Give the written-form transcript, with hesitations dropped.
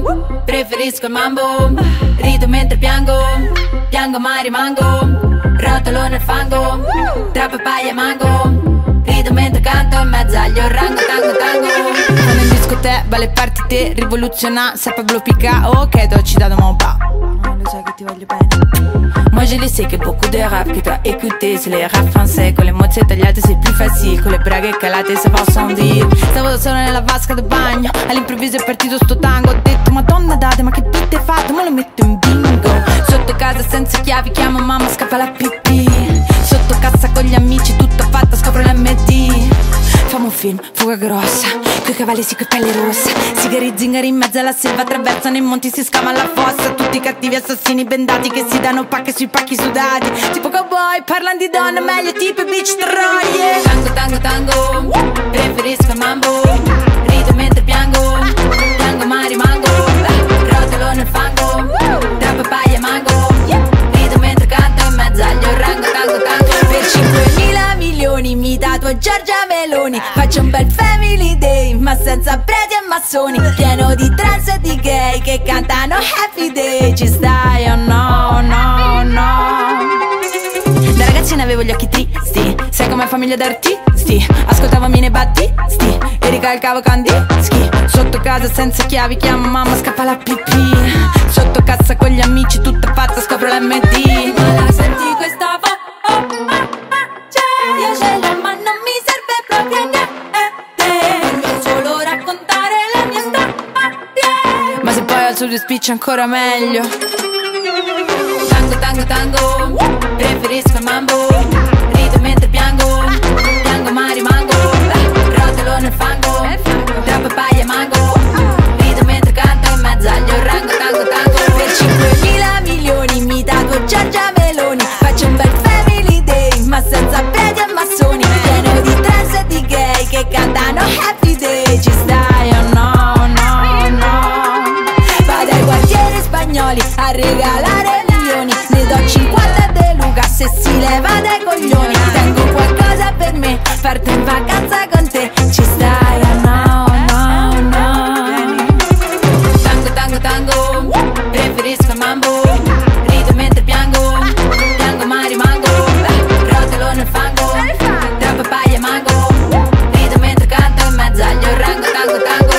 preferisco il mambo. Rido mentre piango, piango ma rimango. Rotolo nel fango, tra papaya e mango. Rido mentre canto in mezzo agli orango, tango, tango. Quando in discoteca, balle partite, rivoluziona, se Pablo pica, ok, ci da mon pas. Lo sai che ti voglio bene. Moi je le sais que beaucoup de rap que t'as écouté, c'est les rap français. Con le mozze tagliate c'est plus facile, con le braghe calate ça va sans dire. Stavo solo nella vasca del bagno, all'improvviso è partito sto tango. Ho detto madonna date, ma che beat hai fatto, ma lo metto in bingo. Sotto casa senza chiavi, chiamo mamma, scappa la pipì. Sotto cassa con gli amici, tutta fatta, scopro l'MD. Famo un film, fuga grossa, coi cavalli sì, coi pelle rosse. Sigari zingari in mezzo alla selva, attraversano i monti, si scava la fossa. Tutti i cattivi assassini bendati che si danno pacche sui pacchi sudati. Tipo cowboy, parlano di donne, meglio tipo beach troie. Tango, tango, tango, preferisco il mambo. Rido mentre piango, piango ma rimango. Rotolo nel fango, tra papaya e mango. Rido mentre canto in mezzo agli orango, tango, tango. Per 5.000 milioni mi tatuo Giorgia Meloni. Faccio un bel family day, ma senza preti e massoni. Pieno di trans e di gay che cantano happy day. Ci stai o no, no, no? Da ragazzina avevo gli occhi tristi, sai come famiglia d'artisti. Ascoltavo Mine Battisti e ricalcavo Kandinsky. Sotto casa senza chiavi, chiamo mamma, scappa la pipì. Sotto cassa con gli amici, tutta fatta, scopro l'MD. Ma la senti questa voce? Io ce l'ho ma non mi serve proprio niente. Voglio solo raccontare la mia storia. Ma se poi al suo speech ancora meglio. Tango, tango, tango, preferisco il mambo. Rido mentre piango, piango ma rimango. Rotolo nel fango, tra papaya e mango. Rido mentre canto in mezzo agli orango, tango, tango. Per 5.000 milioni mi tatuo Giorgia Meloni. Faccio un bel family day, ma senza preti e massoni. Pieno di trans e di gay che cantano happy day. Ci stai o no, no, no? Vado ai quartieri spagnoli a regalare milioni. Ne do 50 De Luca se si leva dai coglioni. Tengo qualcosa per me, parto in vacanza con te. Ci stai o no, no, no? Tango, tango, tango, preferisco il mambo. Rido mentre piango, piango ma rimango. Rotolo nel fango, tra papaya e mango. Rido mentre canto in mezzo agli orango, tango, tango.